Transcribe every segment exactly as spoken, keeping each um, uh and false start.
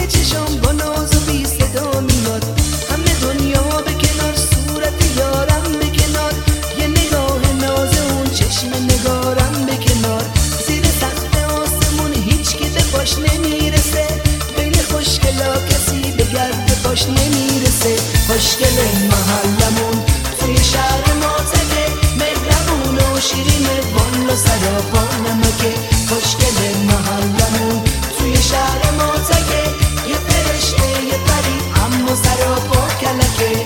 چشام با ناز و بی صدا میاد، همه دنیا به کنار، صورت یارم به کنار، یه نگاه ناز اون چشم نگارم به کنار. زیر سقف آسمون هیچ که به پاش نمیرسه، بین خوشگلا کسی به گرد پاش نمیرسه. خوشگل محلمون توی شهر ما تگه، مهربون و شیرین، والا سراپا نمکه. خوشگل محلمون توی شهر ما تگه، یه فرشته یه پری اما سراپا کلکه.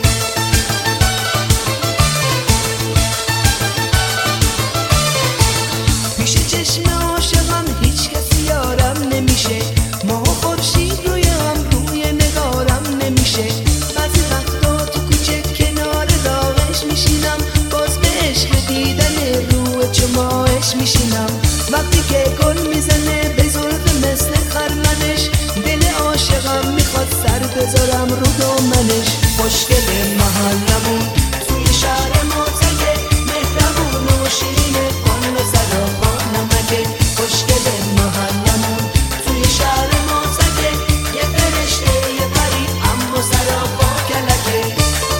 پیش چشم عاشقم هیچ کسی یارم نمیشه، ماه و خورشید روی هم روی نگارم نمیشه. بعضی وقتا تو کوچه کنار راهش میشینم، باز به عشق دیدن روی چماهش میشینم. وقتی که گل میزنه به زلف مثل خرمنش، دل عاشقم میخواد سر بذارم رو دامنش. خوشگل محلمون توی شهر ما تگه، مهربون و شیرینه، والا سراپا نمکه. خوشگل محلمون توی شهر ما تگه، یه فرشته یه پری اما سراپا کلکه.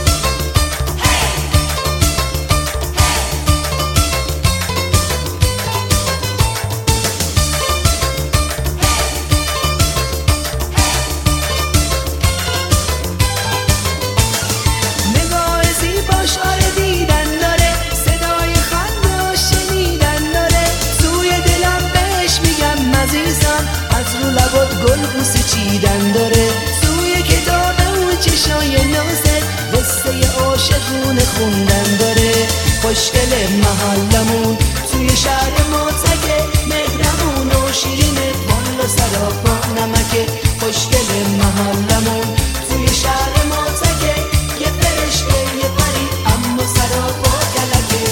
نگاه زیباش آره دیدن داره، صدای خنده‌اش شنیدن داره. توی دلم بهش میگم عزیزم، از رو لبات گل بوسه چیدن داره. توی کتاب اون چشای نازت قصه عاشقونه خوندن داره. خوشگل محلمون توی شهر ما تگه، مهربون و شیرینه، والا سراپا نمکه. خوشگل محلمون توی شهر ما تگه، یه فرشته یه پری اما سراپا کلکه.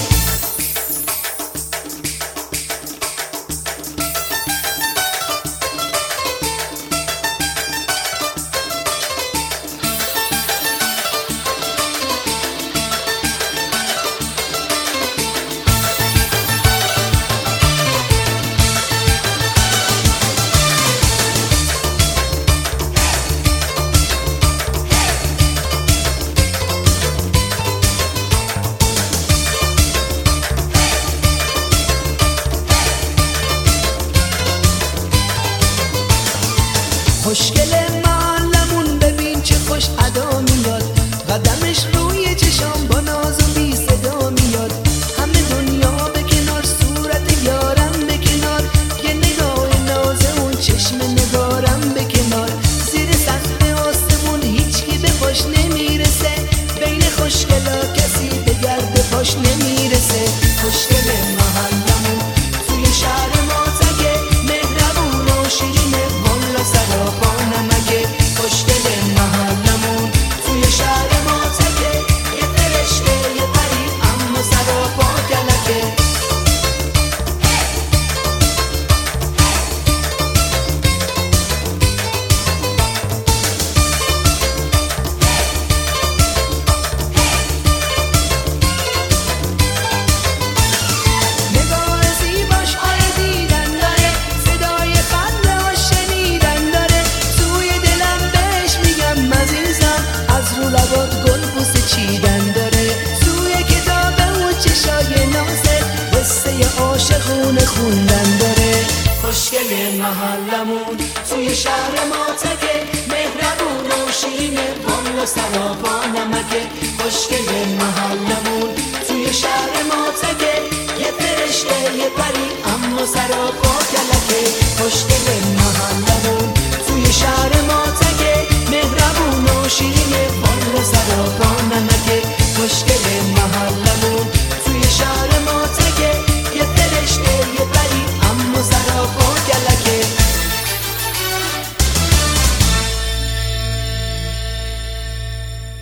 خوشگل معلمون ببین چه خوش ادا میاد، قدمش روی چشام با ناز و بی صدا میاد. همه دنیا به کنار، صورت یارم به کنار، یه نگاه ناز اون چشم نگارم به کنار. زیر سقف آسمون هیچ کی به پاش نمیرسه، بین خوشگلا کسی به گرد پاش نمیرسه. خوشگل محلمون توی شهر ما تگه، مهربون و شیرینه، والا سراپا نمکه. خوشگل محلمون توی شهر ما تگه، یه فرشته یه پری اما سراپا کلکه. نگاه زیباش آره دیدن داره، صدای خنده‌اش شنیدن داره. توی دلم بهش میگم عزیزم، از رو لبات گل بوسه چیدن داره. توی کتاب اون چشای نازت قصه عاشقونه خوندن داره. خوشگل محلمون توی شهر ما تگه، مهربون و شیرینه، والا سراپا نمکه. خوشگل محلمون توی شهر ما تگه، یه فرشته یه پری اما سراپا